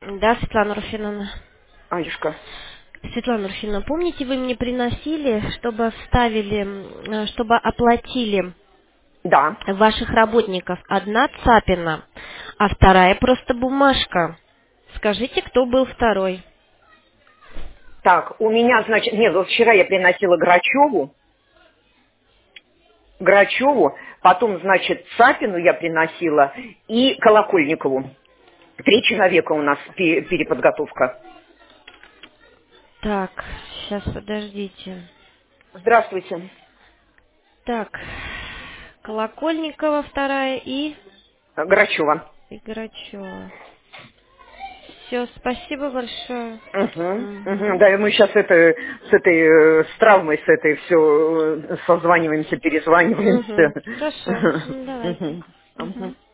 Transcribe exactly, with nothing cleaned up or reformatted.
Да, Светлана Руфиновна. Аюшка. Светлана Руфиновна, помните, вы мне приносили, чтобы вставили, м, чтобы оплатили Да. ваших работников одна цапина, а вторая просто бумажка. Скажите, кто был второй? Так, у меня, значит, нет, вот вчера я приносила Грачеву, Грачеву, потом, значит, Цапину я приносила и Колокольникову. Три человека у нас пе- переподготовка. Так, сейчас подождите. Здравствуйте. Так, Колокольникова вторая и Грачева. и Грачева. Все, спасибо большое. Угу, угу. Мгм. Да, и мы сейчас это, с этой, э, с травмой, с этой все созваниваемся, Мгм. перезваниваемся. Хорошо. М, Давайте. Мгм. Мгм. Мгм.